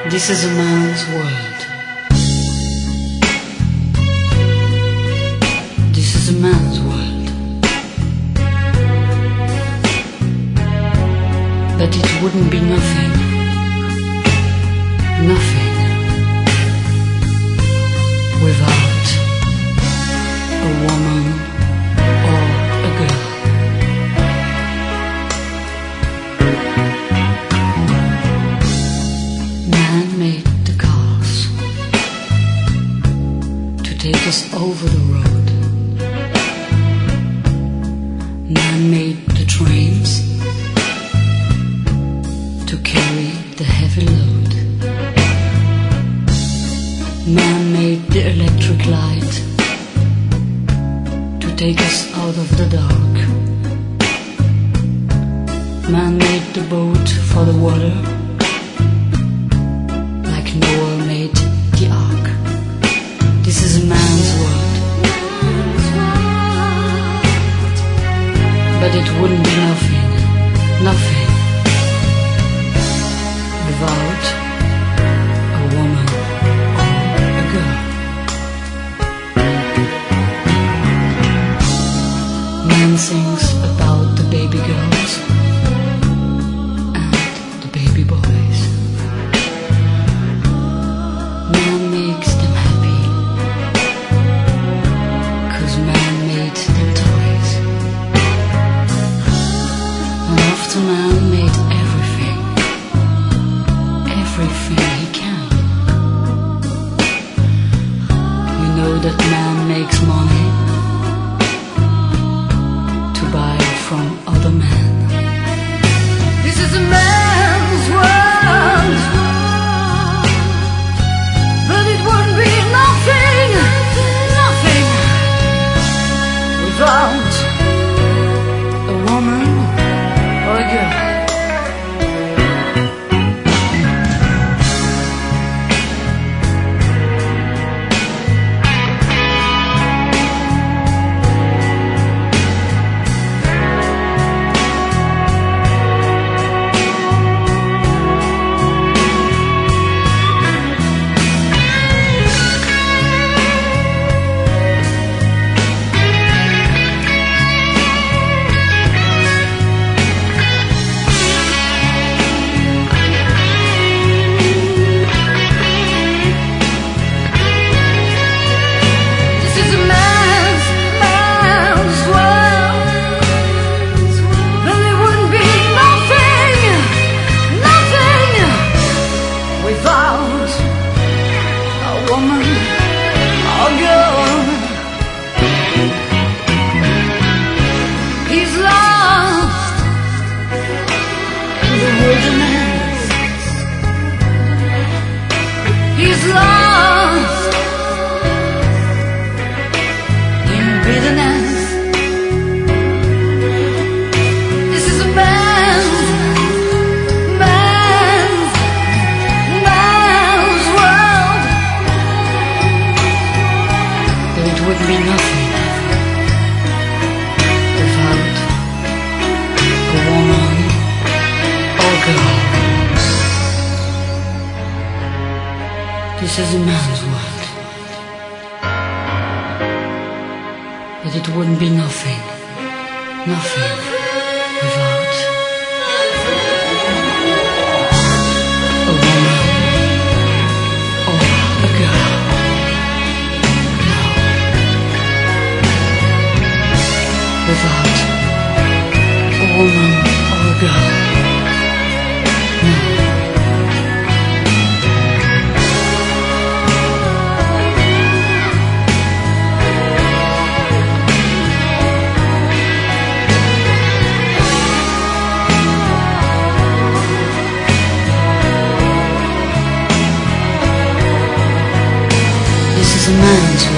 This is a man's world. This is a man's world. But it wouldn't be nothing, nothing, without a woman or a girl. Man made the cars to take us over the road. Man made the trains to carry the heavy load. Man made the electric light to take us out of the dark. Man made the boat for the water, like Noah made the ark. This is a man's world. But it wouldn't be nothing, nothing, without a woman or a girl. Man sings about the baby girls and the baby boys. Man makes them happy, 'cause man made them toys. And after man made everything, everything he can. You know that man makes money to buy from other men. This is a man's world, but it wouldn't be nothing, nothing, without a woman or a girl. He's lost in bitterness. This is a man's world. Though it would be nothing without a woman or girl. This is a man's world, but it wouldn't be nothing, nothing, without a woman or a girl. No, without a woman or a girl. No. This is a man's world.